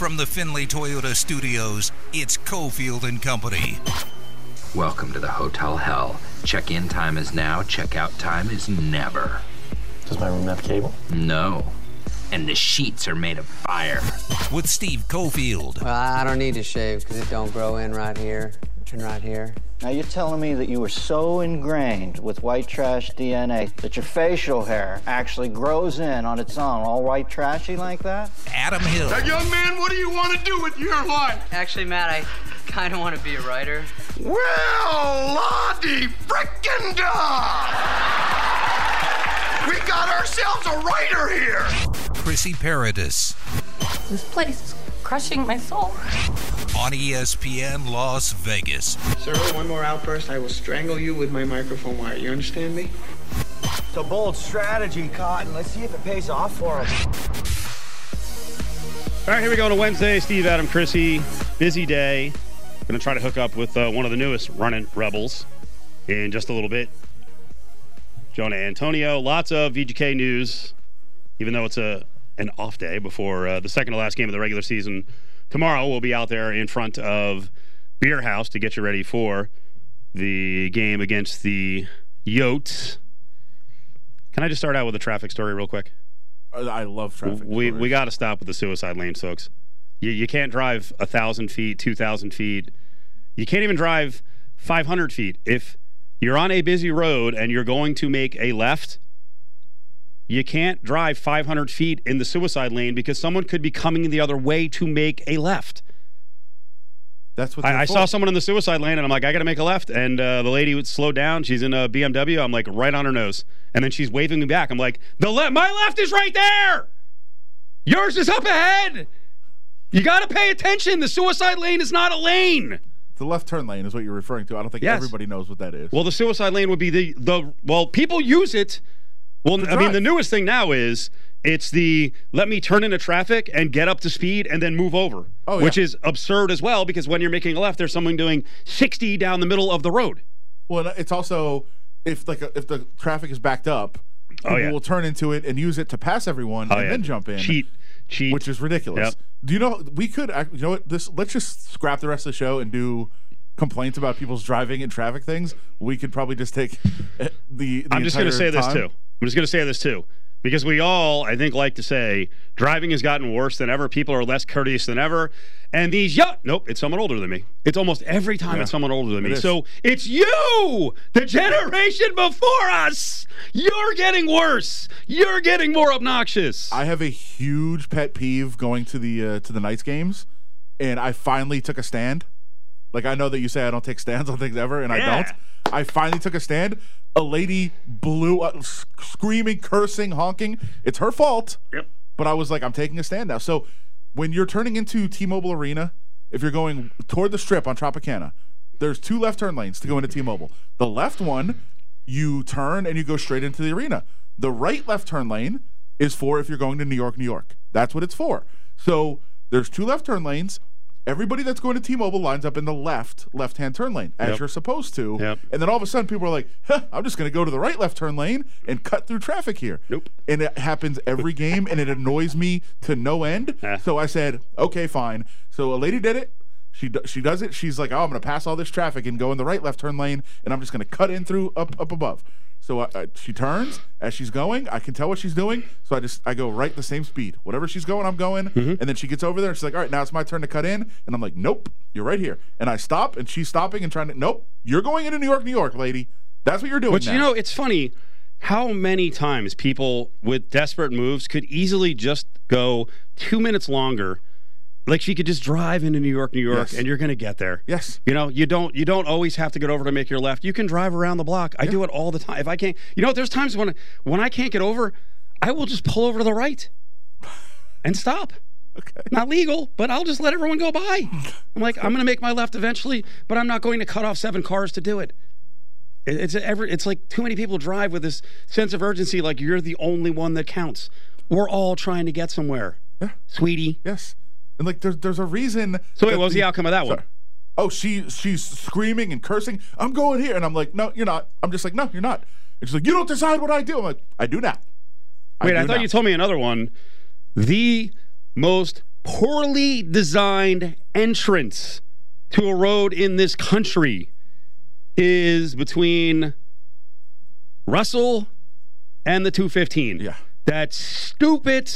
From the Findlay Toyota studios, it's Cofield and Company. Welcome to the Hotel Hell. Check-in time is now, check-out time is never. Does my room have cable? No. And the sheets are made of fire. With Steve Cofield. Well, I don't need to shave because it don't grow in right here and right here. Now you're telling me that you were so ingrained with white trash DNA that your facial hair actually grows in on its own, all white trashy like that? Adam Hill. Now, young man, what do you want to do with your life? Actually, Matt, I kind of want to be a writer. Well, la-di frickin' da! We got ourselves a writer here! Chrissy Paradis. This place is crushing my soul. On ESPN Las Vegas. Sir, one more outburst, I will strangle you with my microphone wire. You understand me? It's a bold strategy, Cotton. Let's see if it pays off for him. All right, here we go on a Wednesday. Steve, Adam, Chrissy. Busy day. Going to try to hook up with one of the newest running Rebels in just a little bit. Jonah Antonio. Lots of VGK news, even though it's an off day before the second to last game of the regular season. Tomorrow we'll be out there in front of Beer House to get you ready for the game against the Yotes. Can I just start out with a traffic story real quick? I love traffic. We got to stop with the suicide lanes, folks. You can't drive 1,000 feet, 2,000 feet. You can't even drive 500 feet. If you're on a busy road and you're going to make a left, you can't drive 500 feet in the suicide lane because someone could be coming the other way to make a left. That's what I saw someone in the suicide lane, and I'm like, I got to make a left. And the lady would slow down. She's in a BMW. I'm like, right on her nose. And then she's waving me back. I'm like, my left is right there. Yours is up ahead. You got to pay attention. The suicide lane is not a lane. The left turn lane is what you're referring to. I don't think everybody knows what that is. Well, the suicide lane would be well, people use it. Well, I mean, the newest thing now is it's the let me turn into traffic and get up to speed and then move over, which is absurd as well because when you're making a left, there's someone doing 60 down the middle of the road. Well, it's also if the traffic is backed up, people will turn into it and use it to pass everyone and then jump in. Cheat, which is ridiculous. Yep. Do you know we could? You know what? Let's just scrap the rest of the show and do complaints about people's driving and traffic things. We could probably just take the. I'm just going to say this too. Because we all, I think, like to say driving has gotten worse than ever. People are less courteous than ever. And these nope, it's someone older than me. It's almost every time it's someone older than me. So it's you, the generation before us. You're getting worse. You're getting more obnoxious. I have a huge pet peeve going to the Knights games, and I finally took a stand. Like, I know that you say I don't take stands on things ever, and I don't. I finally took a stand. A lady blew up, screaming, cursing, honking. It's her fault. Yep. But I was like, I'm taking a stand now. So when you're turning into T-Mobile Arena, if you're going toward the strip on Tropicana, there's 2 left turn lanes to go into T-Mobile. The left one, you turn and you go straight into the arena. The right left turn lane is for if you're going to New York, New York. That's what it's for. So there's 2 left turn lanes. Everybody that's going to T-Mobile lines up in the left-hand turn lane, as you're supposed to. Yep. And then all of a sudden, people are like, I'm just going to go to the right left turn lane and cut through traffic here. Nope. And it happens every game, and it annoys me to no end. So I said, okay, fine. So a lady did it. She does it. She's like, I'm going to pass all this traffic and go in the right left turn lane, and I'm just going to cut in through up above. So she turns as she's going. I can tell what she's doing. So I go right the same speed. Whatever she's going, I'm going. And then she gets over there and she's like, all right, now it's my turn to cut in. And I'm like, nope, you're right here. And I stop and she's stopping and trying to, nope, you're going into New York, New York, lady. That's what you're doing now. You know, it's funny how many times people with desperate moves could easily just go 2 minutes longer. Like she could just drive into New York, and you're going to get there. Yes. You know, you don't always have to get over to make your left. You can drive around the block. I do it all the time. If I can't, there's times when I can't get over, I will just pull over to the right and stop. Okay. Not legal, but I'll just let everyone go by. I'm like, I'm going to make my left eventually, but I'm not going to cut off 7 cars to do it. It's like too many people drive with this sense of urgency, like you're the only one that counts. We're all trying to get somewhere, sweetie. Yes. And like there's a reason. So what was the outcome of that one? Oh, she's screaming and cursing. I'm going here, and I'm like, no, you're not. I'm just like, no, you're not. And she's like, you don't decide what I do. I'm like, I do now. Wait, I thought you told me another one. The most poorly designed entrance to a road in this country is between Russell and the 215. Yeah. That stupid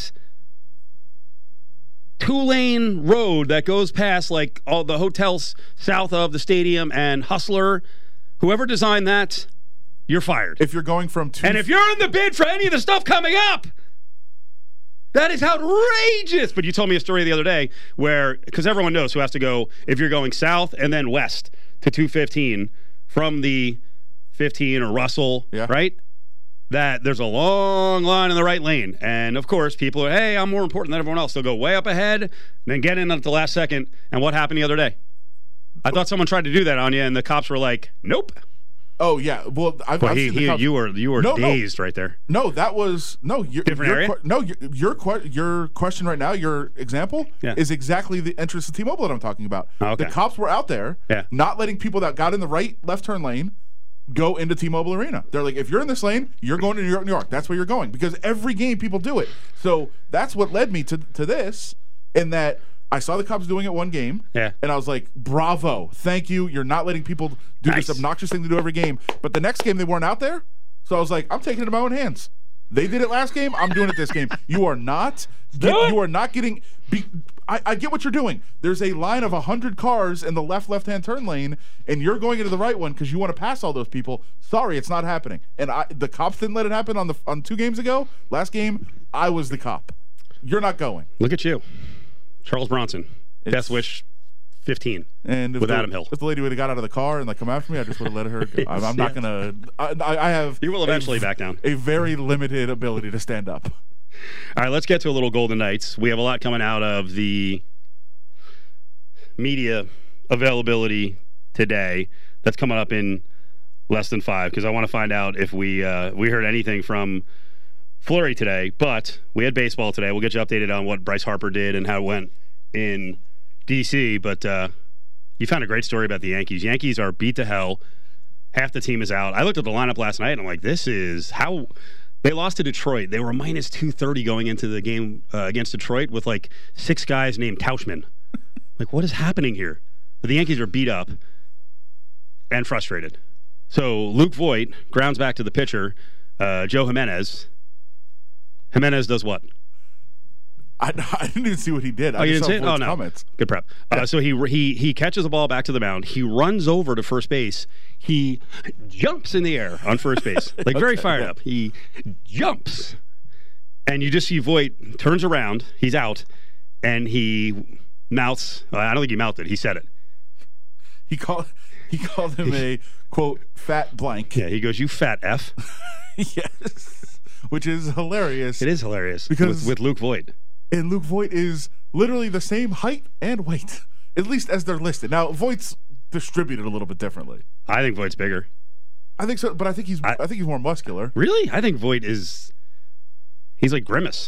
two-lane road that goes past like all the hotels south of the stadium and Hustler. Whoever designed that, you're fired. If you're going from And if you're in the bid for any of the stuff coming up, that is outrageous. But you told me a story the other day where, because everyone knows who has to go, if you're going south and then west to 215 from the 15 or Russell, right? That there's a long line in the right lane. And, of course, people are, hey, I'm more important than everyone else. They'll go way up ahead, then get in at the last second. And what happened the other day? I thought someone tried to do that on you, and the cops were like, nope. Oh, yeah. Well, I've seen the cops. You were dazed right there. No, that was different area. Your question right now, your example is exactly the entrance to T-Mobile that I'm talking about. Oh, okay. The cops were out there, not letting people that got in the right left turn lane go into T-Mobile Arena. They're like, if you're in this lane, you're going to New York, New York. That's where you're going, because every game people do it. So that's what led me to this, in that I saw the cops doing it one game, and I was like, bravo, thank you. You're not letting people do this obnoxious thing to do every game. But the next game, they weren't out there, so I was like, I'm taking it in my own hands. They did it last game. I'm doing it this game. You are not. You are not getting. I get what you're doing. There's a line of 100 cars in the left-hand turn lane, and you're going into the right one because you want to pass all those people. Sorry, it's not happening. And the cops didn't let it happen on 2 games ago. Last game, I was the cop. You're not going. Look at you, Charles Bronson. Death Wish 15. And with Adam Hill. If the lady would have got out of the car and come after me, I just would have let her go. I'm not gonna. I have. You will eventually back down. A very limited ability to stand up. All right, let's get to a little Golden Knights. We have a lot coming out of the media availability today that's coming up in less than 5, because I want to find out if we heard anything from Fleury today. But we had baseball today. We'll get you updated on what Bryce Harper did and how it went in D.C., but you found a great story about the Yankees. Yankees are beat to hell. Half the team is out. I looked at the lineup last night, and I'm like, this is how... They lost to Detroit. They were minus 230 going into the game against Detroit with like 6 guys named Tauchman. Like, what is happening here? But the Yankees are beat up and frustrated. So Luke Voit grounds back to the pitcher, Joe Jimenez. Jimenez does what? I didn't even see what he did. You didn't see it? Oh, no. Comments. Good prep. So he catches the ball back to the mound. He runs over to first base. He jumps in the air on first base. Like, very fired up. He jumps. And you just see Voit turns around. He's out. And he mouths. I don't think he mouthed it. He said it. He called him a, quote, fat blank. Yeah, he goes, you fat F. Yes. Which is hilarious. It is hilarious. Because with Luke Voit. And Luke Voit is literally the same height and weight, at least as they're listed. Now, Voigt's distributed a little bit differently. I think Voigt's bigger. I think so, but I think he's more muscular. Really? I think Voit he's like Grimace.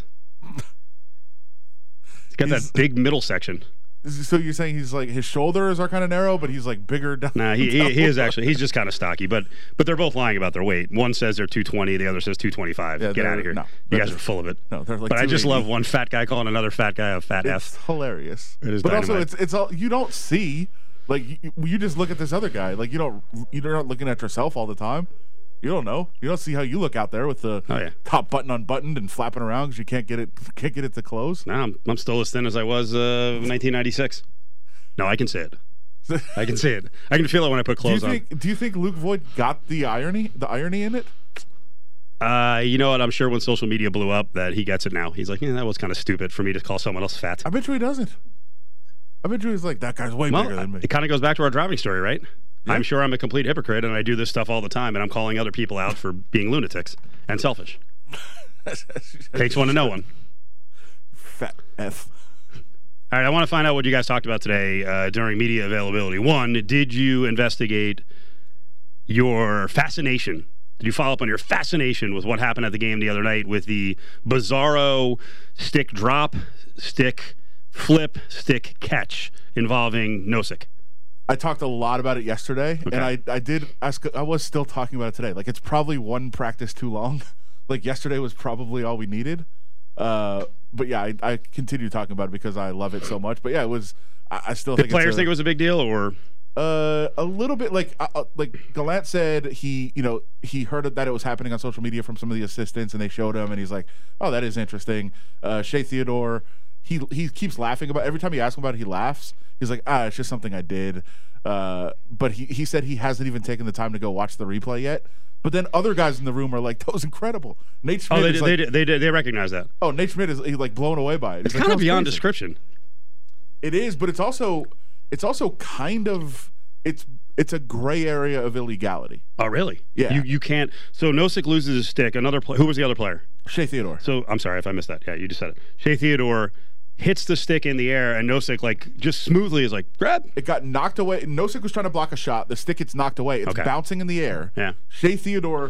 He's got that big middle section. So you're saying he's like, his shoulders are kind of narrow, but he's like bigger down? Nah, he is actually. He's just kind of stocky, but they're both lying about their weight. One says they're 220, the other says 225. Yeah, Get out of here. No, you guys are full of it. No, they're like. But I just love one fat guy calling another fat guy a fat F. It's hilarious. It is but dynamite. Also, it's all you don't see. Like you just look at this other guy. Like you're not looking at yourself all the time. You don't know. You don't see how you look out there with the top button unbuttoned and flapping around because you can't get it to close. No, I'm still as thin as I was 1996. No, I can say it. I can say it. I can feel it when I put clothes on. Do you think Luke Voit got the irony in it? You know what? I'm sure when social media blew up that he gets it now. He's like, that was kind of stupid for me to call someone else fat. I bet you he doesn't. I bet you he's like, that guy's way bigger than me. It kind of goes back to our driving story, right? Yeah. I'm sure I'm a complete hypocrite, and I do this stuff all the time, and I'm calling other people out for being lunatics and selfish. Takes one to know one. Fat F. All right, I want to find out what you guys talked about today during media availability. One, did you investigate your fascination? Did you follow up on your fascination with what happened at the game the other night with the bizarro stick drop, stick flip, stick catch involving Nosek? I talked a lot about it yesterday, and I did ask. I was still talking about it today. Like, it's probably one practice too long. Like, yesterday was probably all we needed. yeah, I continue talking about it because I love it so much. But yeah, it was. I still think players think it was a big deal, or a little bit. Like Gallant said, he heard that it was happening on social media from some of the assistants, and they showed him, and he's like, "Oh, that is interesting." Shea Theodore, he keeps laughing about every time you ask him about it, he laughs. He's like, it's just something I did. But he said he hasn't even taken the time to go watch the replay yet. But then other guys in the room are like, that was incredible. Nate Schmidt they recognize that. Oh, Nate Schmidt is like blown away by it. It's kind of beyond description. It is, but it's also kind of it's a gray area of illegality. Oh, really? Yeah. You can't. So Nosek loses his stick. Another player. Who was the other player? Shea Theodore. So I'm sorry if I missed that. Yeah, you just said it. Shea Theodore hits the stick in the air, and Nosek just smoothly is like, grab. It got knocked away. Nosek was trying to block a shot. The stick gets knocked away. It's bouncing in the air. Yeah. Shea Theodore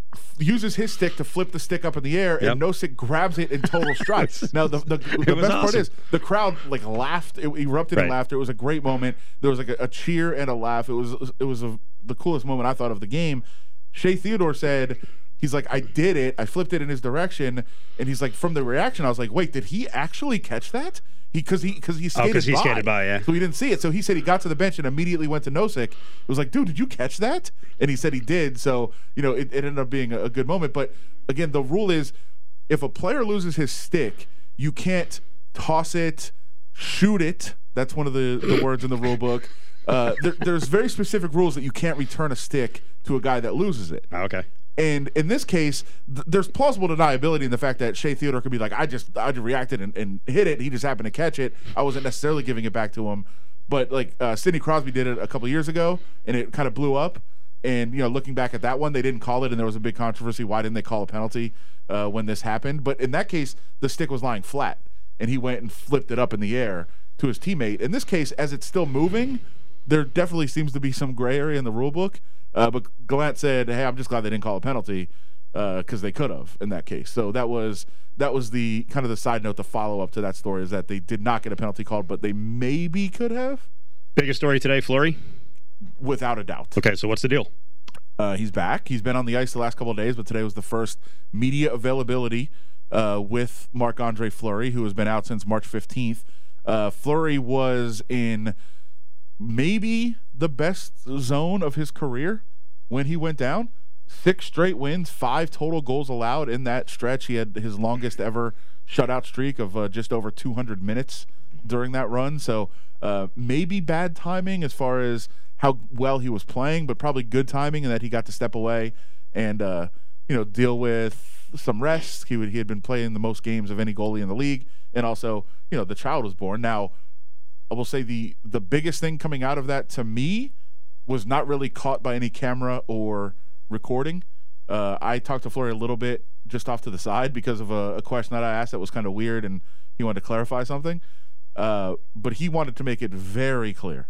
uses his stick to flip the stick up in the air, and Nosek grabs it in total stride. Now the best part is the crowd laughed. It erupted in laughter. It was a great moment. There was a cheer and a laugh. It was the coolest moment I thought of the game. Shea Theodore said, he's like, I did it. I flipped it in his direction, and he's like, from the reaction, I was like, wait, did he actually catch that? Because he skated by, yeah. So he didn't see it. So he said he got to the bench and immediately went to Nosek. It was like, dude, did you catch that? And he said he did. So it ended up being a good moment. But again, the rule is, if a player loses his stick, you can't toss it, shoot it. That's one of the words in the rule book. There's very specific rules that you can't return a stick to a guy that loses it. Okay. And in this case, there's plausible deniability in the fact that Shea Theodore could be like, I just reacted and hit it. He just happened to catch it. I wasn't necessarily giving it back to him. But Sidney Crosby did it a couple years ago, and it kind of blew up. And looking back at that one, they didn't call it, and there was a big controversy. Why didn't they call a penalty when this happened? But in that case, the stick was lying flat, and he went and flipped it up in the air to his teammate. In this case, as it's still moving, there definitely seems to be some gray area in the rule book. But Gallant said, "Hey, I'm just glad they didn't call a penalty because they could have in that case." So that was the kind of the side note, the follow up to that story is that they did not get a penalty called, but they maybe could have. Biggest story today, Fleury? Without a doubt. Okay, so what's the deal? He's back. He's been on the ice the last couple of days, but today was the first media availability with Marc-Andre Fleury, who has been out since March 15th. Fleury was in maybe the best zone of his career when he went down. 6 straight wins, 5 total goals allowed in that stretch. He had his longest ever shutout streak of just over 200 minutes during that run. So maybe bad timing as far as how well he was playing, but probably good timing in that he got to step away and deal with some rest. He had been playing the most games of any goalie in the league, and also the child was born. Now, I will say the biggest thing coming out of that to me was not really caught by any camera or recording. I talked to Fleury a little bit just off to the side because of a question that I asked that was kind of weird, and he wanted to clarify something. But he wanted to make it very clear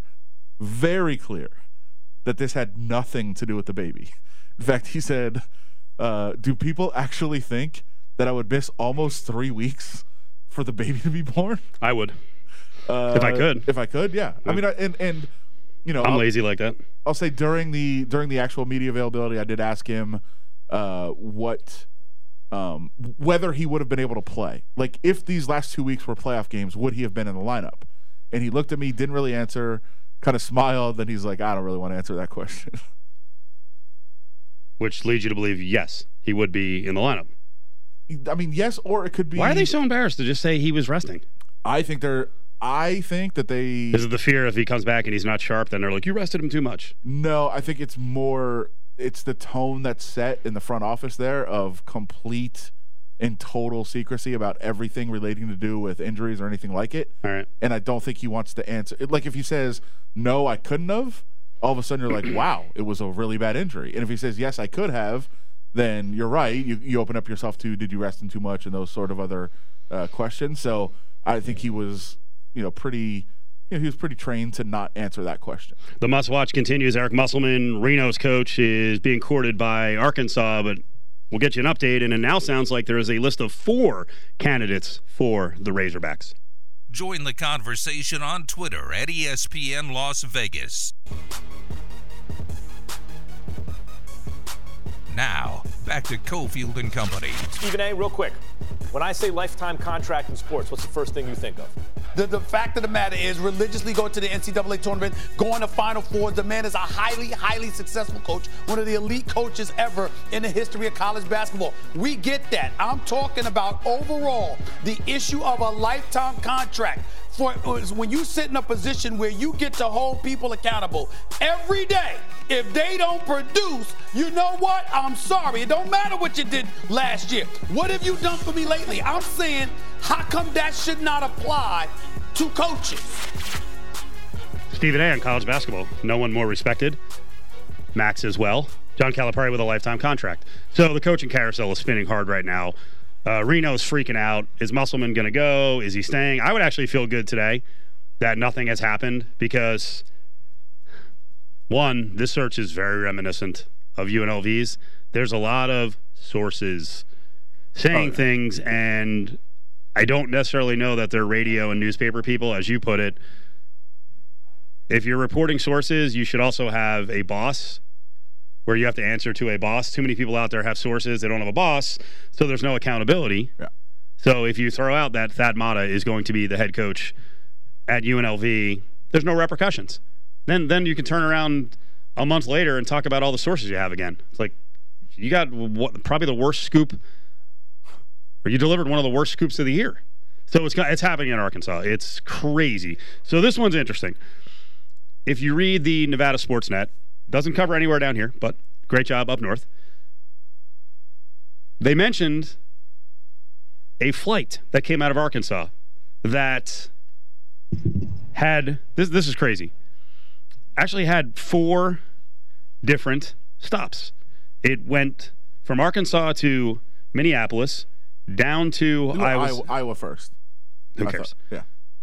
that this had nothing to do with the baby. In fact, he said, do people actually think that I would miss almost 3 weeks for the baby to be born? I would. If I could, yeah. I mean, I'm lazy like that. I'll say during the actual media availability, I did ask him whether he would have been able to play. Like, if these last 2 weeks were playoff games, would he have been in the lineup? And he looked at me, didn't really answer, kind of smiled, then he's like, I don't really want to answer that question. Which leads you to believe, yes, he would be in the lineup. I mean, yes, or it could be. Why are they so embarrassed to just say he was resting? I think that they... Is it the fear if he comes back and he's not sharp, then they're like, you rested him too much? No, I think it's the tone that's set in the front office there of complete and total secrecy about everything relating to do with injuries or anything like it. All right. And I don't think he wants to answer. Like, if he says, no, I couldn't have, all of a sudden you're like, wow, it was a really bad injury. And if he says, yes, I could have, then you're right. You open up yourself to, did you rest him too much, and those sort of other questions. So I think he was, pretty... he was pretty trained to not answer that question. The must-watch continues. Eric Musselman, Reno's coach, is being courted by Arkansas, but we'll get you an update, and it now sounds like there is a list of 4 candidates for the Razorbacks. Join the conversation on Twitter at ESPN Las Vegas. Now, back to Cofield and Company. Stephen A., real quick. When I say lifetime contract in sports, what's the first thing you think of? The fact of the matter is religiously going to the NCAA tournament, going to Final Four. The man is a highly, highly successful coach, one of the elite coaches ever in the history of college basketball. We get that. I'm talking about overall the issue of a lifetime contract. When you sit in a position where you get to hold people accountable every day, if they don't produce, you know what? I'm sorry. It don't matter what you did last year. What have you done for me lately? I'm saying, how come that should not apply to coaches? Stephen A. on college basketball. No one more respected. Max as well. John Calipari with a lifetime contract. So the coaching carousel is spinning hard right now. Reno's freaking out. Is Musselman going to go? Is he staying? I would actually feel good today that nothing has happened because, one, this search is very reminiscent of UNLV's. There's a lot of sources saying things, and I don't necessarily know that they're radio and newspaper people, as you put it. If you're reporting sources, you should also have a boss where you have to answer to a boss. Too many people out there have sources. They don't have a boss, so there's no accountability. Yeah. So if you throw out that Thad Matta is going to be the head coach at UNLV, there's no repercussions. Then you can turn around a month later and talk about all the sources you have again. It's like you got probably the worst scoop, or you delivered one of the worst scoops of the year. So it's happening in Arkansas. It's crazy. So this one's interesting. If you read the Nevada Sportsnet, doesn't cover anywhere down here, but great job up north. They mentioned a flight that came out of Arkansas that had, this is crazy, actually had 4 different stops. It went from Arkansas to Minneapolis, down to Iowa first. Who cares? Yeah.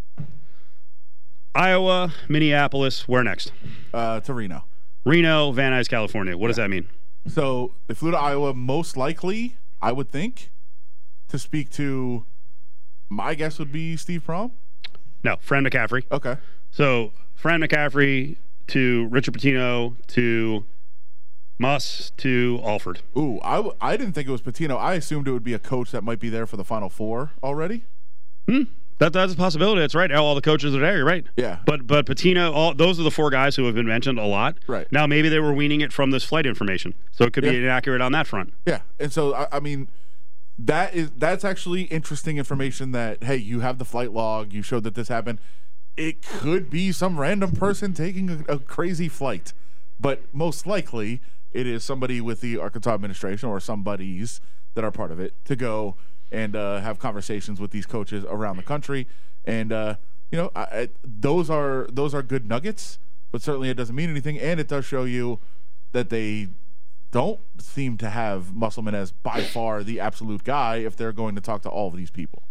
Iowa, Minneapolis, where next? To Reno. Reno, Van Nuys, California. What does that mean? So they flew to Iowa, most likely, I would think, to speak to, my guess would be Steve Prohm? No, Fran McCaffrey. Okay. So Fran McCaffrey to Richard Pitino to Muss to Alford. Ooh, I didn't think it was Pitino. I assumed it would be a coach that might be there for the Final Four already. That's a possibility. That's right. All the coaches are there. You're right. Yeah. But Pitino, those are the 4 guys who have been mentioned a lot. Right. Now maybe they were weaning it from this flight information, so it could be inaccurate on that front. Yeah. And so I mean, that's actually interesting information. That hey, you have the flight log. You showed that this happened. It could be some random person taking a crazy flight, but most likely it is somebody with the Arkansas administration or somebody's that are part of it to go and have conversations with these coaches around the country. And, those are good nuggets, but certainly it doesn't mean anything. And it does show you that they don't seem to have Musselman as by far the absolute guy if they're going to talk to all of these people.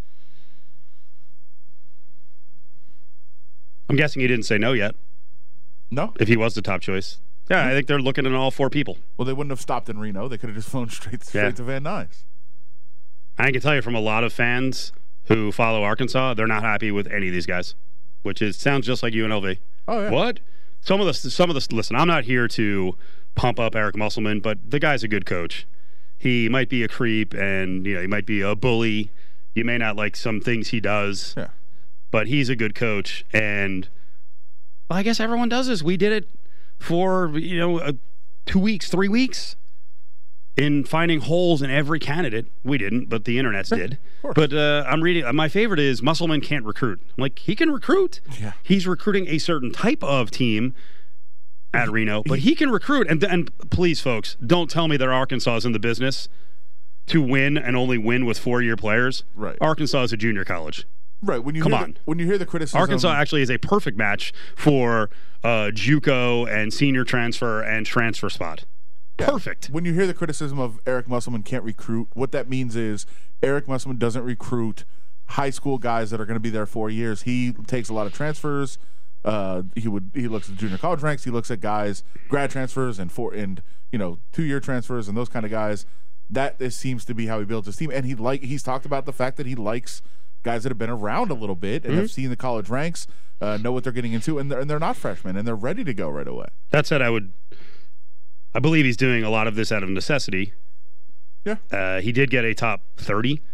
I'm guessing he didn't say no yet. No? If he was the top choice. Yeah, I think they're looking at all 4 people. Well, they wouldn't have stopped in Reno. They could have just flown straight to Van Nuys. I can tell you from a lot of fans who follow Arkansas, they're not happy with any of these guys, which sounds just like UNLV. Oh, yeah. What? Some of this. Listen, I'm not here to pump up Eric Musselman, but the guy's a good coach. He might be a creep, and he might be a bully. You may not like some things he does, but he's a good coach. And I guess everyone does this. We did it for 2 weeks, 3 weeks. In finding holes in every candidate. We didn't, but the internets did. But I'm reading, my favorite is Musselman can't recruit. I'm like, he can recruit. Yeah. He's recruiting a certain type of team at Reno, but he can recruit. And please, folks, don't tell me that Arkansas is in the business to win and only win with 4-year players. Right. Arkansas is a junior college. Right. When you hear the criticism, Arkansas actually is a perfect match for JUCO and senior transfer and transfer spot. Perfect. When you hear the criticism of Eric Musselman can't recruit, what that means is Eric Musselman doesn't recruit high school guys that are going to be there 4 years. He takes a lot of transfers. He looks at junior college ranks. He looks at guys, grad transfers and 2-year transfers and those kind of guys. That seems to be how he builds his team. And he's talked about the fact that he likes guys that have been around a little bit and have seen the college ranks, know what they're getting into, and they're not freshmen and they're ready to go right away. That said, I believe he's doing a lot of this out of necessity. Yeah. He did get a top 30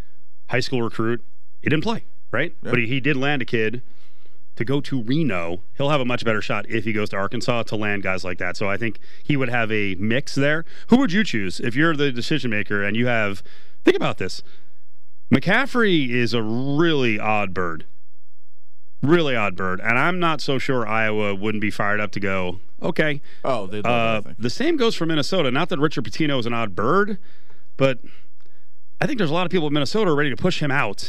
high school recruit. He didn't play, right? Yeah. But he did land a kid to go to Reno. He'll have a much better shot if he goes to Arkansas to land guys like that. So I think he would have a mix there. Who would you choose if you're the decision maker and you have – think about this. McCaffrey is a really odd bird. Really odd bird. And I'm not so sure Iowa wouldn't be fired up to go, okay. Oh, they'd love that, I think. The same goes for Minnesota. Not that Richard Pitino is an odd bird, but I think there's a lot of people in Minnesota ready to push him out.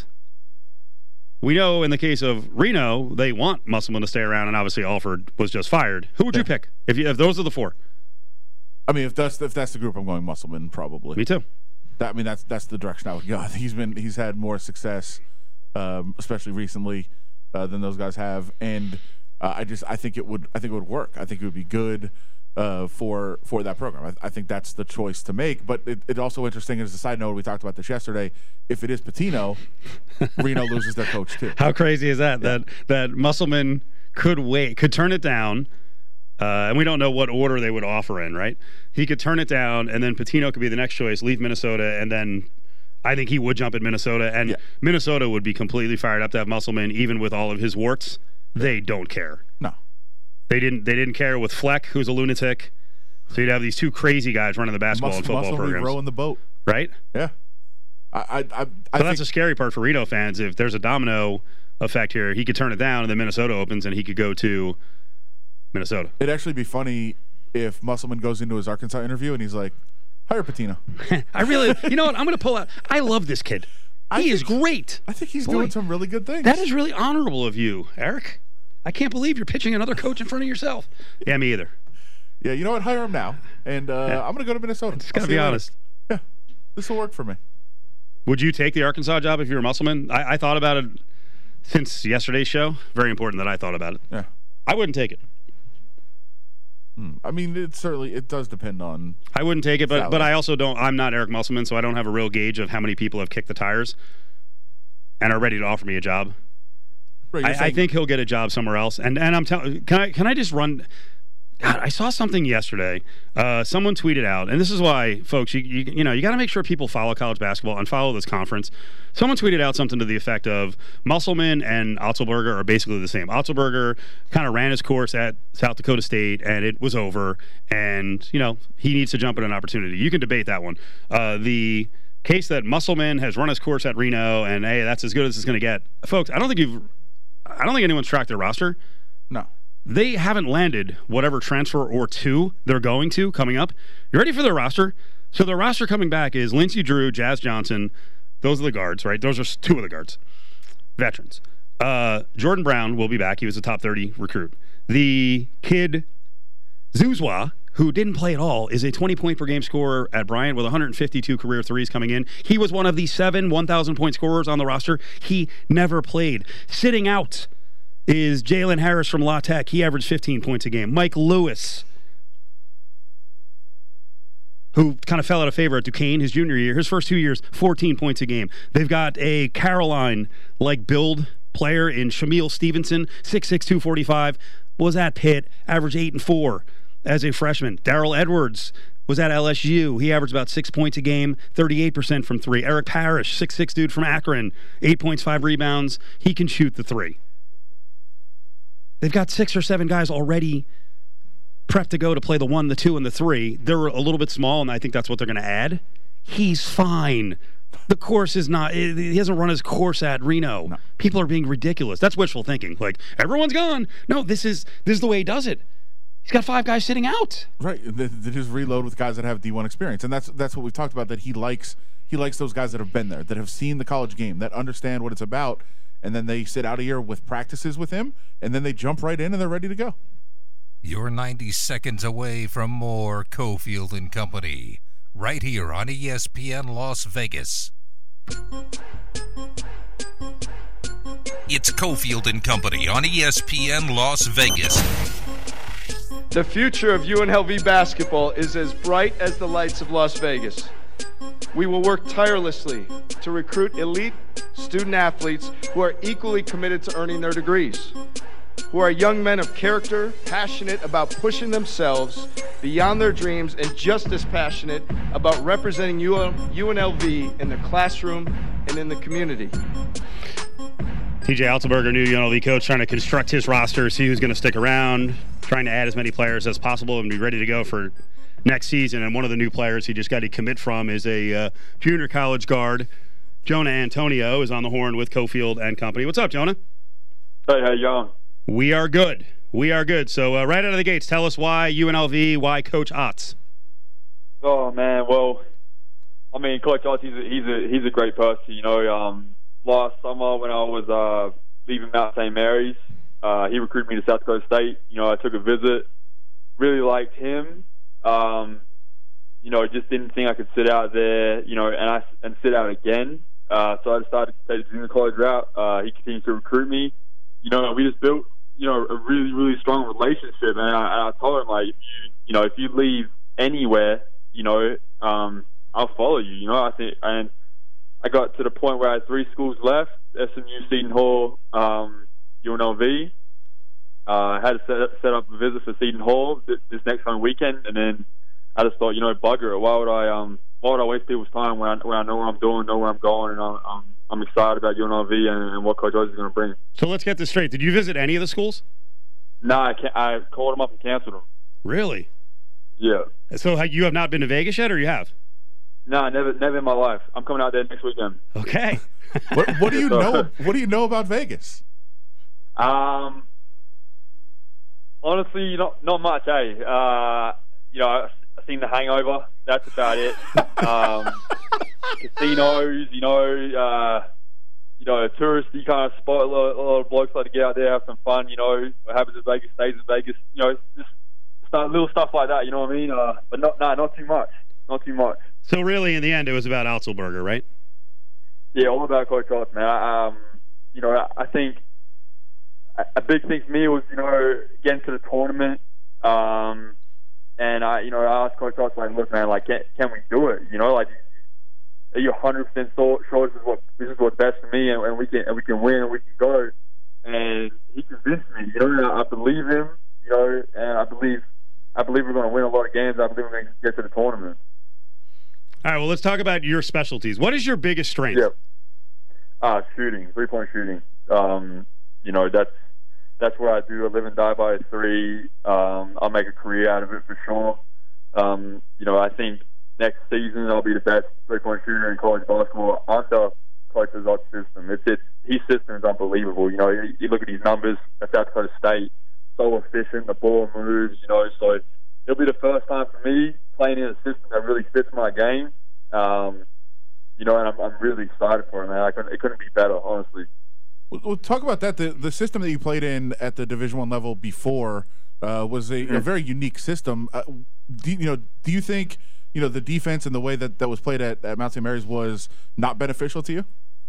We know in the case of Reno, they want Musselman to stay around, and obviously Alford was just fired. Who would you pick if those are the four? I mean, if that's the group, I'm going Musselman probably. Me too. That's the direction I would go. I think he's had more success, especially recently, than those guys have, and I think it would work. I think it would be good for that program. I think that's the choice to make. But it's also interesting as a side note. We talked about this yesterday. If it is Pitino, Reno loses their coach too. How crazy is that? Yeah. That Musselman could turn it down. And we don't know what order they would offer in, right? He could turn it down, and then Pitino could be the next choice, leave Minnesota, and then I think he would jump at Minnesota. And Minnesota would be completely fired up to have Musselman, even with all of his warts. They don't care. No. They didn't care with Fleck, who's a lunatic. So you'd have these two crazy guys running the basketball and football programs. Rowing the boat. Right? Yeah. I that's a scary part for Reno fans. If there's a domino effect here, he could turn it down, and then Minnesota opens, and he could go to Minnesota. It'd actually be funny if Musselman goes into his Arkansas interview and he's like, hire Pitino. You know what? I'm going to pull out. I love this kid. He is great. I think he's doing some really good things. That is really honorable of you, Eric. I can't believe you're pitching another coach in front of yourself. Yeah, me either. Yeah, you know what? Hire him now. And I'm going to go to Minnesota. Just got to be honest. Yeah, this will work for me. Would you take the Arkansas job if you were Musselman? I thought about it since yesterday's show. Very important that I thought about it. Yeah. I wouldn't take it. I mean, it does depend on. I wouldn't take it, but I also don't. I'm not Eric Musselman, so I don't have a real gauge of how many people have kicked the tires and are ready to offer me a job. Right, I think he'll get a job somewhere else. And I'm telling. Can I just run? God, I saw something yesterday. Someone tweeted out, and this is why, folks, you got to make sure people follow college basketball and follow this conference. Someone tweeted out something to the effect of Musselman and Otzelberger are basically the same. Otzelberger kind of ran his course at South Dakota State, and it was over. And he needs to jump at an opportunity. You can debate that one. The case that Musselman has run his course at Reno, and hey, that's as good as it's going to get, folks. I don't think anyone's tracked their roster. No. They haven't landed whatever transfer or two they're going to coming up. You ready for their roster? So their roster coming back is Lindsey Drew, Jazz Johnson. Those are the guards, right? Those are two of the guards. Veterans. Jordan Brown will be back. He was a top 30 recruit. The kid, Zuzwa, who didn't play at all, is a 20-point-per-game scorer at Bryant with 152 career threes coming in. He was one of the 7 1,000-point scorers on the roster. He never played. Sitting out is Jalen Harris from La Tech. He averaged 15 points a game. Mike Lewis, who kind of fell out of favor at Duquesne his junior year. His first 2 years, 14 points a game. They've got a Caroline-like build player in Shamil Stevenson, 6'6", 245, was at Pitt, averaged 8 and 4 as a freshman. Darrell Edwards was at LSU. He averaged about 6 points a game, 38% from three. Eric Parrish, 6'6" dude from Akron, 8 points, 5 rebounds. He can shoot the three. They've got 6 or 7 guys already prepped to go to play the 1, the 2, and the 3. They're a little bit small, and I think that's what they're going to add. He's fine. The course is not. He hasn't run his course at Reno. No. People are being ridiculous. That's wishful thinking. Like, everyone's gone. No, this is the way he does it. He's got 5 guys sitting out. Right. They just reload with guys that have D1 experience, and that's what we've talked about. That he likes those guys that have been there, that have seen the college game, that understand what it's about. And then they sit out a year with practices with him, and then they jump right in and they're ready to go. You're 90 seconds away from more Cofield and Company, right here on ESPN Las Vegas. It's Cofield and Company on ESPN Las Vegas. The future of UNLV basketball is as bright as the lights of Las Vegas. We will work tirelessly to recruit elite student athletes who are equally committed to earning their degrees, who are young men of character, passionate about pushing themselves beyond their dreams, and just as passionate about representing UNLV in the classroom and and in the community. TJ Otzelberger, new UNLV coach, trying to construct his roster, see who's going to stick around, trying to add as many players as possible and be ready to go for next season. And one of the new players he just got to commit from is a junior college guard. Jonah Antonio is on the horn with Cofield and Company. What's up, Jonah? Hey, how you going? We are good. We are good. So right out of the gates, tell us why UNLV, why Coach Otz? Oh man, well, I mean, Coach Otz, he's a great person. You know, last summer when I was leaving Mount St. Mary's, he recruited me to South Dakota State. You know, I took a visit, really liked him. You know, just didn't think I could sit out there. You know, and sit out again. So I decided to take the junior college route. He continued to recruit me. You know, we just built, you know, a really, really strong relationship. And I told him, like, if you leave anywhere, you know, I'll follow you. You know, I think, and I got to the point where I had 3 schools left: SMU, Seton Hall, UNLV. I had to set up a visit for Seton Hall this next coming weekend, and then I just thought, you know, bugger it. Why would I waste people's time when I know what I'm doing, know where I'm going, and I'm excited about UNLV and what Coach Oz is going to bring. So let's get this straight. Did you visit any of the schools? No, I called them up and canceled them. Really? Yeah. So you have not been to Vegas yet, or you have? No, never in my life. I'm coming out there next weekend. Okay. What do you know? What do you know about Vegas? Honestly, not much. You know, I've seen The Hangover. That's about it. Casinos, you know, a touristy kind of spot. A lot of blokes like to get out there, have some fun. You know, what happens in Vegas stays in Vegas. You know, just little stuff like that. You know what I mean? But not too much. Not too much. So really, in the end, it was about Otzelberger, right? Yeah, all about Coach Otz, man. You know, I think a big thing for me was, you know, getting to the tournament. And I asked Coach Otz, like, look, man, like, can we do it? You know, like, are you 100% sure this is what's best for me, and we can win and we can go? And he convinced me. You know, I believe him. You know, and I believe we're going to win a lot of games. I believe we're going to get to the tournament. All right, well, let's talk about your specialties. What is your biggest strength? Yeah. Shooting, 3-point shooting. You know, that's what I do. I live and die by a 3. I'll make a career out of it for sure. You know, I think next season I'll be the best 3-point shooter in college basketball under Coach Otz's system. His system is unbelievable. You know, you look at his numbers at South Dakota State, so efficient, the ball moves, you know, so it'll be the first time for me playing in a system that really fits my game. You know, and I'm really excited for it, man. It couldn't be better, honestly. We'll talk about that. The system that you played in at the Division I level before was a very unique system. Do you think, you know, the defense and the way that was played at Mount St. Mary's was not beneficial to you?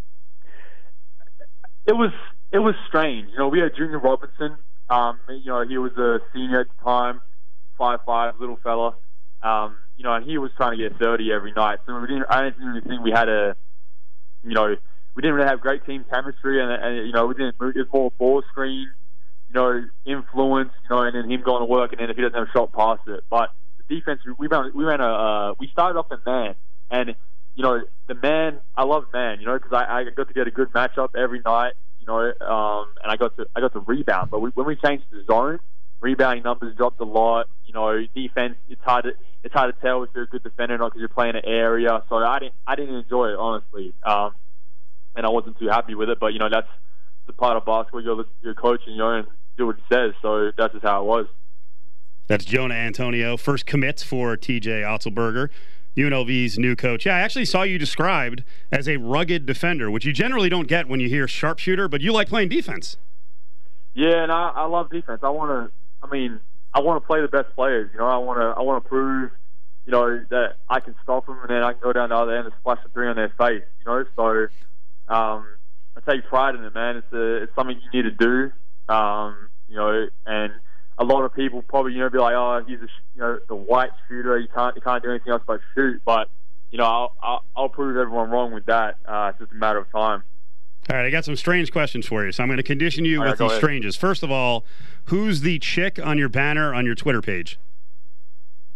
It was strange. You know, we had Junior Robinson. You know, he was a senior at the time, 5'5", little fella. You know, and he was trying to get 30 every night. So I didn't really think we had we didn't really have great team chemistry, and you know, we didn't move. It's more ball screen, you know, influence, you know, and then him going to work, and then if he doesn't have a shot, pass it. But the defense, we started off in man, and you know, the man, I love man, you know, because I got to get a good matchup every night, you know, and I got to rebound. But when we changed the zone, rebounding numbers dropped a lot. You know, defense, it's hard to tell if you're a good defender or not because you're playing an area. So I didn't enjoy it, honestly. And I wasn't too happy with it, but you know, that's the part of basketball. You listen to your coach, and you know, and do what he says. So that's just how it was. That's Jonah Antonio, first commit for TJ Otzelberger, UNLV's new coach. Yeah, I actually saw you described as a rugged defender, which you generally don't get when you hear sharpshooter, but you like playing defense. Yeah, and I love defense. I want to play the best players. You know, I want to prove, you know, that I can stop them, and then I can go down the other end and splash a 3 on their face. You know, so. I take pride in it, man. It's something you need to do, you know. And a lot of people probably, you know, be like, "Oh, he's the white shooter. You can't do anything else but shoot." But you know, I'll prove everyone wrong with that. It's just a matter of time. All right, I got some strange questions for you, so I'm going to condition you with these stranges. First of all, who's the chick on your banner on your Twitter page?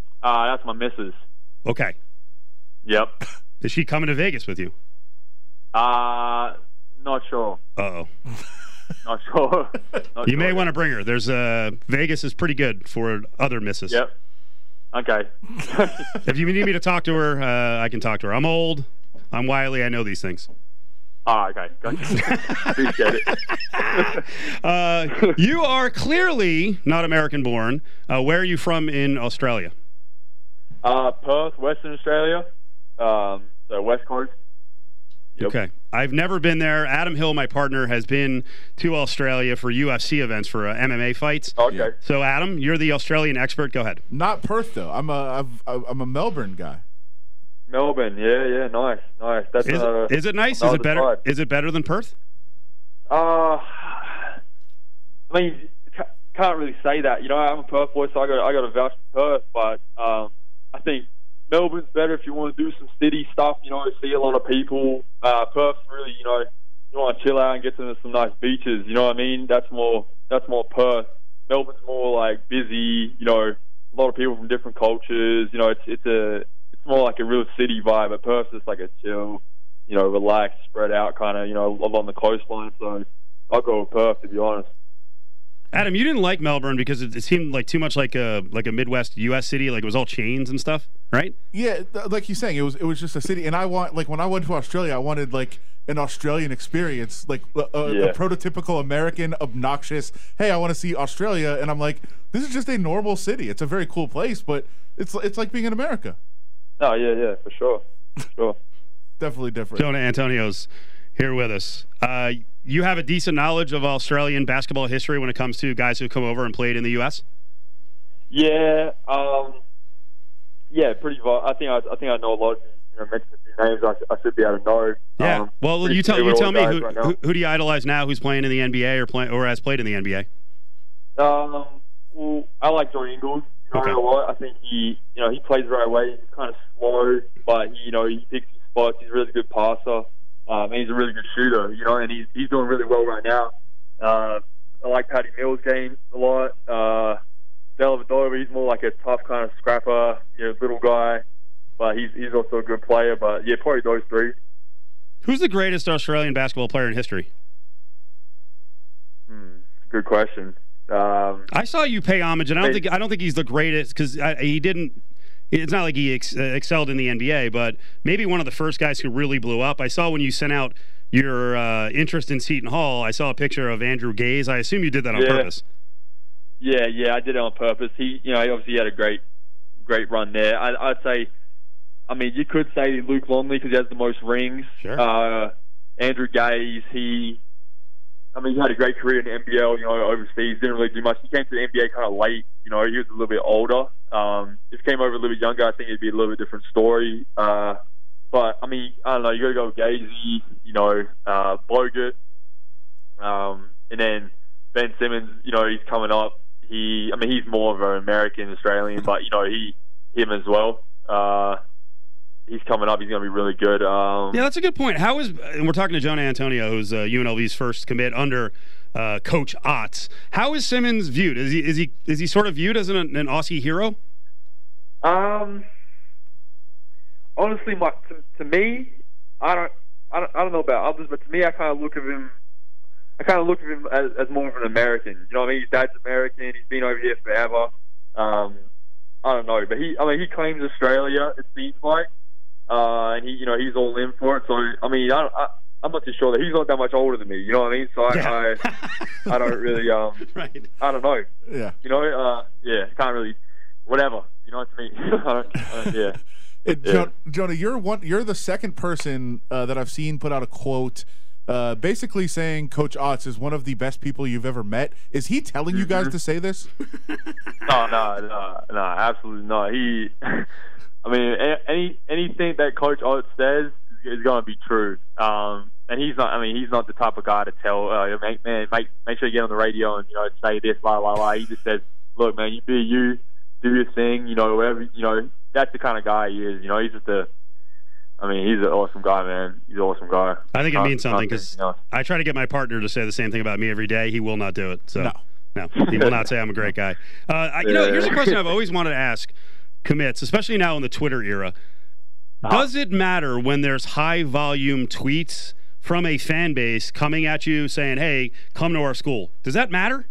That's my missus. Okay. Yep. Is she coming to Vegas with you? Not sure. Uh-oh. Not sure. You may want to bring her. There's Vegas is pretty good for other misses. Yep. Okay. If you need me to talk to her, I can talk to her. I'm old. I'm wily. I know these things. Okay. Gotcha. Appreciate it. You are clearly not American-born. Where are you from in Australia? Perth, Western Australia. So West Coast. Yep. Okay. I've never been there. Adam Hill, my partner, has been to Australia for UFC events, for MMA fights. Okay. So, Adam, you're the Australian expert. Go ahead. Not Perth, though. I'm a Melbourne guy. Melbourne, yeah, nice. That's is it nice? Is it better? Side. Is it better than Perth? I mean, can't really say that. You know, I'm a Perth boy, so I got to vouch for Perth. But I think Melbourne's better if you want to do some city stuff. You know, see a lot of people. Perth's really, you know, you want to chill out and get to some nice beaches. You know what I mean? That's more Perth. Melbourne's more like busy. You know, a lot of people from different cultures. You know, it's more like a real city vibe. But Perth's just like a chill, you know, relaxed, spread out kind of, you know, along the coastline. So I'll go with Perth, to be honest. Adam, you didn't like Melbourne because it seemed like too much like a Midwest U.S. city, like it was all chains and stuff, right? Yeah, like he's saying, it was just a city, and when I went to Australia, I wanted like an Australian experience, like a prototypical American, obnoxious. Hey, I want to see Australia, and I'm like, this is just a normal city. It's a very cool place, but it's like being in America. Oh yeah, for sure. Definitely different. Jonah Antonio's here with us. You have a decent knowledge of Australian basketball history when it comes to guys who come over and played in the U.S.? Yeah, pretty. I think I know a lot. You know, mention a few names I should be able to know. Yeah. Well, you tell me who do you idolize now? Who's playing in the NBA or has played in the NBA? Well, I like John Ingles. You know, a lot. I think he plays the right way. He's kind of slow, but he picks his spots. He's a really good passer. And he's a really good shooter, you know, and he's doing really well right now. I like Patty Mills' game a lot. Dellavedova, he's more like a tough kind of scrapper, little guy, but he's also a good player. But yeah, probably those three. Who's the greatest Australian basketball player in history? Good question. I saw you pay homage, and I don't think he's the greatest because he didn't. It's not like he excelled in the NBA, but maybe one of the first guys who really blew up. I saw when you sent out your interest in Seton Hall, I saw a picture of Andrew Gaze. I assume you did that on purpose. Yeah, I did it on purpose. He obviously had a great run there. I'd say, I mean, you could say Luke Longley because he has the most rings. Sure. Andrew Gaze, he had a great career in the NBL, overseas. Didn't really do much. He came to the NBA kind of late. He was a little bit older. If he came over a little bit younger, I think it'd be a little bit different story. But, I mean, I don't know. You got to go with Gazy, Bogut. And then Ben Simmons, he's coming up. He's more of an American-Australian, but, him as well. He's coming up. He's going to be really good. Yeah, that's a good point. And we're talking to Jonah Antonio, who's UNLV's first commit under Coach Otts. How is Simmons viewed? Is he sort of viewed as an Aussie hero? Honestly, to me, I don't know about others, but to me, I kind of look at him as more of an American. You know what I mean? His dad's American. He's been over here forever. I don't know, but he claims Australia. It seems like. And he's all in for it. So I mean, I'm not too sure that he's not that much older than me. You know what I mean? So I don't really right. I don't know. Yeah. Can't really whatever. You know what I mean? Yeah. Jonah, you're the second person that I've seen put out a quote basically saying Coach Otts is one of the best people you've ever met. Is he telling you guys to say this? No, absolutely not. Anything that Coach Otts says is going to be true. And he's not the type of guy to tell, make sure you get on the radio and, say this, blah, blah, blah. He just says, look, man, you be you, do your thing, whatever, that's the kind of guy he is. He's just he's an awesome guy, man. He's an awesome guy. I think it means something because I try to get my partner to say the same thing about me every day. He will not do it. So no, he will not say I'm a great guy. Here's a question I've always wanted to ask commits, especially now in the Twitter era. Does it matter when there's high volume tweets from a fan base coming at you saying, hey, come to our school. Does that matter?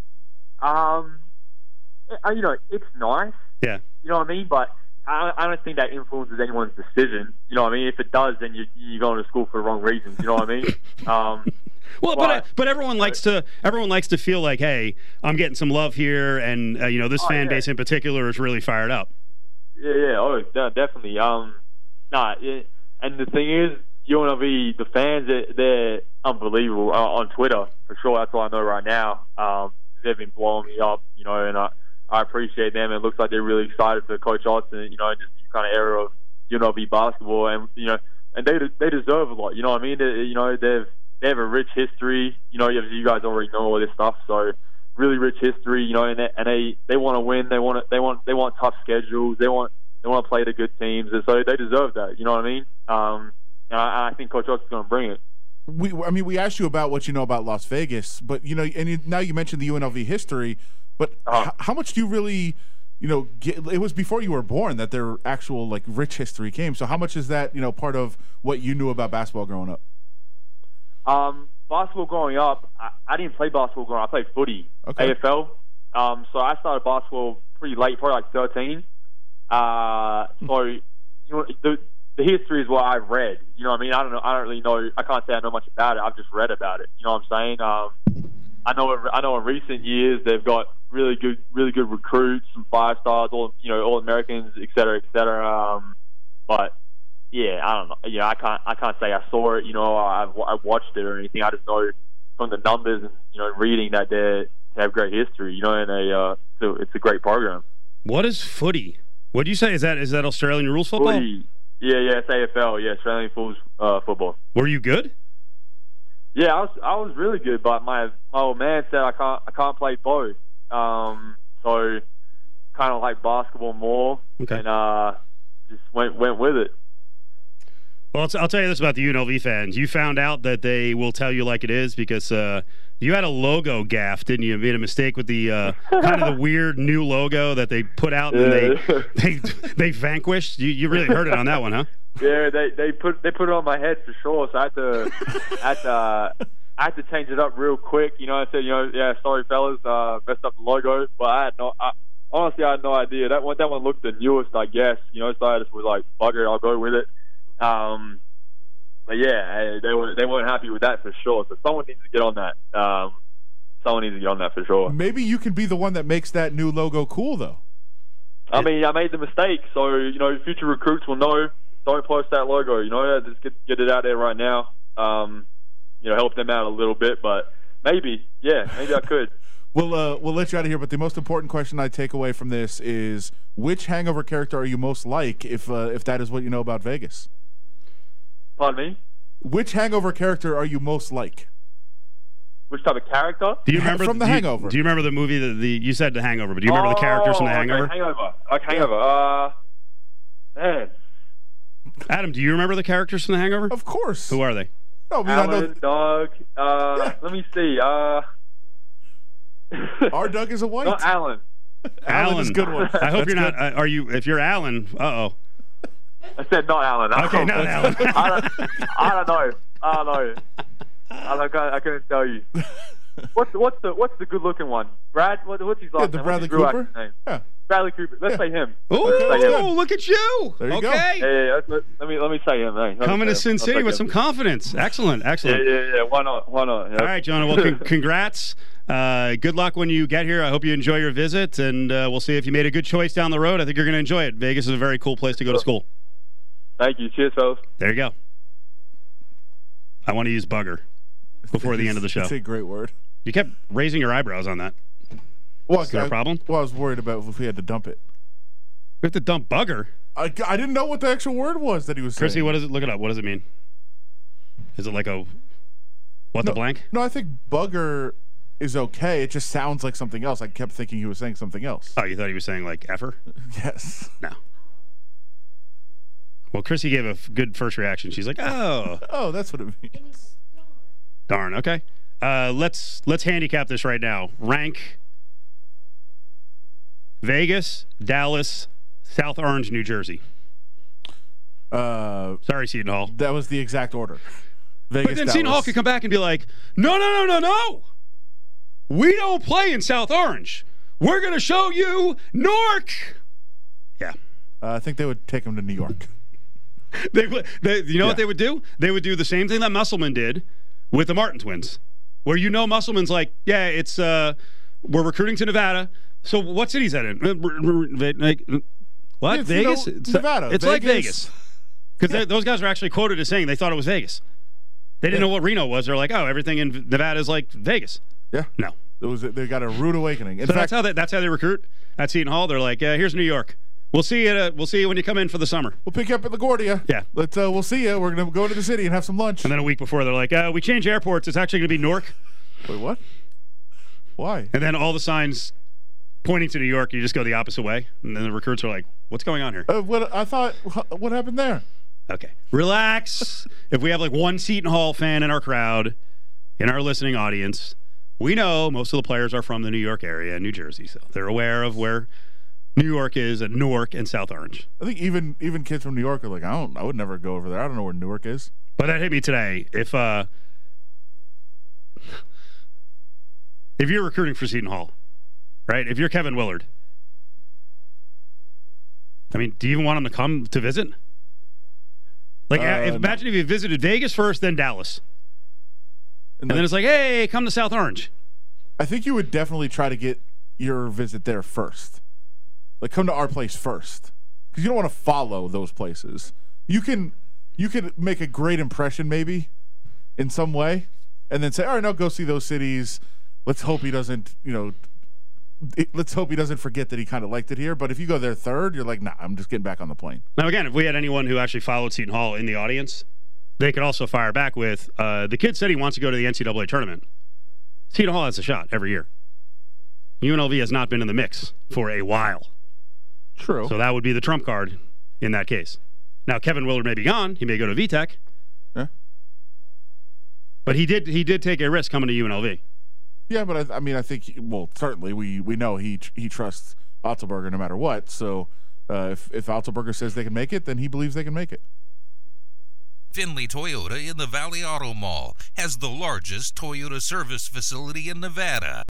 You know, it's nice. Yeah. You know what I mean? But I don't think that influences anyone's decision. You know what I mean? If it does, then you're going to school for the wrong reasons. You know what I mean? Well, but everyone likes to feel like, hey, I'm getting some love here, and this fan base in particular is really fired up. Yeah, definitely. And the thing is, UNLV, the fans, they're unbelievable on Twitter for sure. That's what I know right now. They've been blowing me up, and I appreciate them. It looks like they're really excited for Coach Austin, just the kind of era of UNLV basketball, and and they deserve a lot. You know what I mean? They have a rich history. You guys already know all this stuff, so really rich history. And they want to win. They want tough schedules. They want to play the good teams, and so they deserve that. You know what I mean? And I think Coach Austin's going to bring it. We asked you about what you know about Las Vegas, but now you mentioned the UNLV history, but how much do you really, get? It was before you were born that their actual rich history came. So how much is that part of what you knew about basketball growing up? Basketball growing up, I didn't play basketball growing up. I played footy, AFL. So I started basketball pretty late, probably 13. So the history is what I've read. You know what I mean? I don't really know. I can't say I know much about it. I've just read about it. You know what I'm saying? I know in recent years they've got really good recruits, some 5-stars, all Americans, et cetera, et cetera. But yeah, I don't know. Yeah, I can't say I saw it. I've watched it or anything. I just know from the numbers and reading that they have great history. And it's a great program. What is footy? What do you say? Is that Australian rules football? Footy. Yeah, it's AFL. Yeah, Australian football. Were you good? Yeah, I was really good, but my old man said I can't play both. So kind of like basketball more, and just went with it. Well, I'll tell you this about the UNLV fans. You found out that they will tell you like it is because you had a logo gaffe, didn't you? You made a mistake with the kind of the weird new logo that they put out and they vanquished. You really heard it on that one, huh? Yeah, they put it on my head for sure. So I had to change it up real quick. I said, yeah, sorry fellas, messed up the logo, but honestly I had no idea. That one looked the newest, I guess. So I just was like, bugger it, I'll go with it. But yeah, they weren't happy with that for sure. So someone needs to get on that. Someone needs to get on that for sure. Maybe you can be the one that makes that new logo cool, though. I mean, I made the mistake, so future recruits will know. Don't post that logo. Just get it out there right now. Help them out a little bit, but maybe I could. We'll let you out of here, but the most important question I take away from this is: which Hangover character are you most like? If that is what you know about Vegas. Pardon me? Which Hangover character are you most like? Which type of character? Do you remember from The Hangover? Do you remember the movie you said The Hangover, but do you remember the characters from The Hangover? Hangover. Man. Adam, do you remember the characters from The Hangover? Of course. Who are they? Oh, Alan, Doug. Let me see. Our Doug is a white. Not Alan. Alan is a good one. I hope That's you're not. good. Are you? If you're Alan, I said not Alan. Okay, not Alan. I don't know. I couldn't tell you. What's the good looking one? Brad? What's his last name? Bradley Cooper. Name? Yeah. Bradley Cooper. Let's say him. Oh, look at you! There you go. Yeah. Let me say him. Hey. Coming to Sin City with some confidence. Excellent. Yeah. Why not? Yep. All right, Jonah. Well, congrats. Good luck when you get here. I hope you enjoy your visit, and we'll see if you made a good choice down the road. I think you're going to enjoy it. Vegas is a very cool place to go to school. Thank you. Cheers, fellas. There you go. I want to use bugger before the end of the show. It's a great word. You kept raising your eyebrows on that. Is there a problem? Well, I was worried about if we had to dump it. We have to dump bugger? I didn't know what the actual word was that he was saying. Chrissy, what is it? Look it up. What does it mean? Is it like a... the blank? No, I think bugger is okay. It just sounds like something else. I kept thinking he was saying something else. Oh, you thought he was saying like effer? Yes. No. Well, Chrissy gave a good first reaction. She's like, oh. Oh, that's what it means. Darn, okay. Let's handicap this right now. Rank Vegas, Dallas, South Orange, New Jersey. Sorry, Seton Hall. That was the exact order. But then Seton Hall could come back and be like, no. We don't play in South Orange. We're going to show you Newark. Yeah. I think they would take him to New York. What they would do? They would do the same thing that Musselman did with the Martin twins, where Musselman's like, yeah, it's we're recruiting to Nevada. So what city's that in? What? It's, Vegas? Nevada. It's like Vegas. Because those guys were actually quoted as saying they thought it was Vegas. They didn't know what Reno was. They're like, oh, everything in Nevada is like Vegas. Yeah. No. They got a rude awakening. In so fact, that's how they recruit at Seton Hall. They're like, here's New York. We'll see you when you come in for the summer. We'll pick you up at LaGuardia. Yeah. We'll see you. We're going to go to the city and have some lunch. And then a week before, they're like, we changed airports. It's actually going to be Newark. Wait, what? Why? And then all the signs pointing to New York, you just go the opposite way. And then the recruits are like, what's going on here? What happened there? Okay. Relax. If we have like one Seton Hall fan in our crowd, in our listening audience, we know most of the players are from the New York area and New Jersey. So they're aware of where New York is at Newark and South Orange. I think even kids from New York are like, I would never go over there. I don't know where Newark is. But that hit me today. If you're recruiting for Seton Hall, right? If you're Kevin Willard, I mean, do you even want him to come to visit? Like, imagine if you visited Vegas first, then Dallas. And then it's like, hey, come to South Orange. I think you would definitely try to get your visit there first. Like, come to our place first. Because you don't want to follow those places. You could make a great impression maybe in some way and then say, all right, now go see those cities. Let's hope he doesn't, let's hope he doesn't forget that he kind of liked it here. But if you go there third, you're like, nah, I'm just getting back on the plane. Now, again, if we had anyone who actually followed Seton Hall in the audience, they could also fire back with, the kid said he wants to go to the NCAA tournament. Seton Hall has a shot every year. UNLV has not been in the mix for a while. True. So that would be the trump card in that case. Now, Kevin Willard may be gone. He may go to VTech. Yeah. But he did take a risk coming to UNLV. Yeah, but I think, certainly we know he trusts Otzelberger no matter what. So if Otzelberger says they can make it, then he believes they can make it. Finley Toyota in the Valley Auto Mall has the largest Toyota service facility in Nevada.